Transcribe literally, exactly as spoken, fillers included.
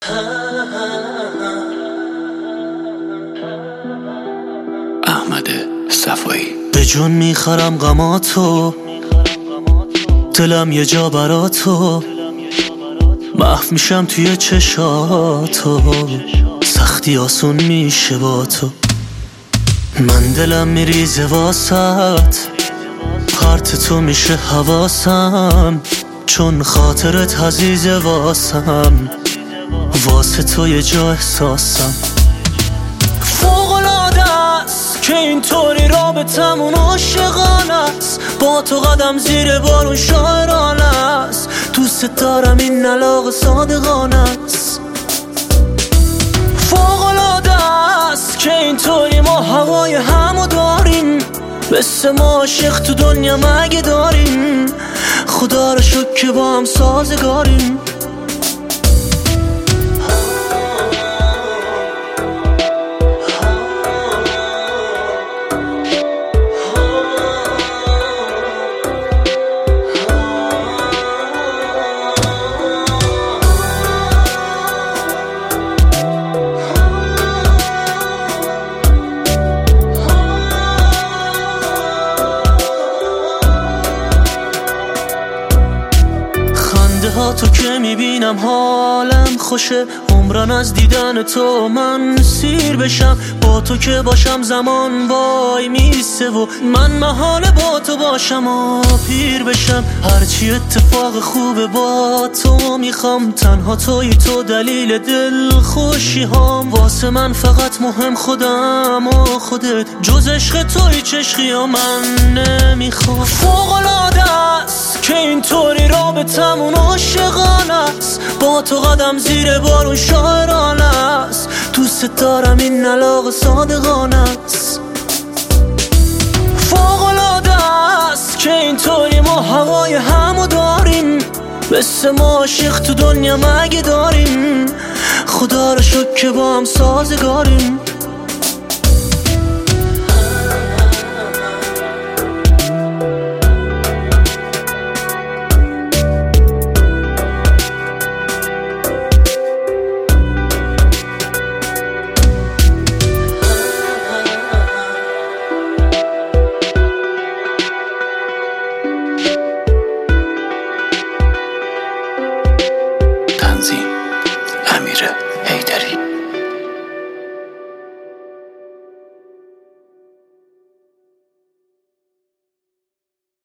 احمد صفایی. به جون میخرم غماتو، دلم یه جا براتو، محو میشم توی چشاتو، سختی آسون میشه با تو. من دلم میریزه واسط، پرت تو میشه حواسم، چون خاطرت عزیزه واسم، واسه تو یه جا احساسم. فوق‌العاده است که اینطوری رابطمون عاشقانه است، با تو قدم زیر بارون شاعرانه است، دوست دارم این علاقه صادقانه است. فوق‌العاده است که اینطوری ما هوای همو داریم، مثل ما عاشق تو دنیا مگه داریم، خدا رو شکر که با هم سازگاریم. تو که میبینم حالم خوشه، عمرن از دیدن تو من سیر بشم، با تو که باشم زمان وای میسه و من محاله با تو باشم و پیر بشم. هرچی اتفاق خوبه با تو میخوام، تنها توی تو دلیل دل خوشی هام، واسه من فقط مهم خودم و خودت، جز عشق توی چشقی ها من نمیخوام. فوق‌العاده است که اینطوری رابطمون عاشقانه است، با تو قدم زیر بارون شاعرانه است، دوست دارم این علاقه صادقانه است. فوق‌العاده است که اینطوری ما هوای همو داریم، مثل ما عاشق تو دنیا مگه داریم، خدا رو شکر که با هم سازگاریم.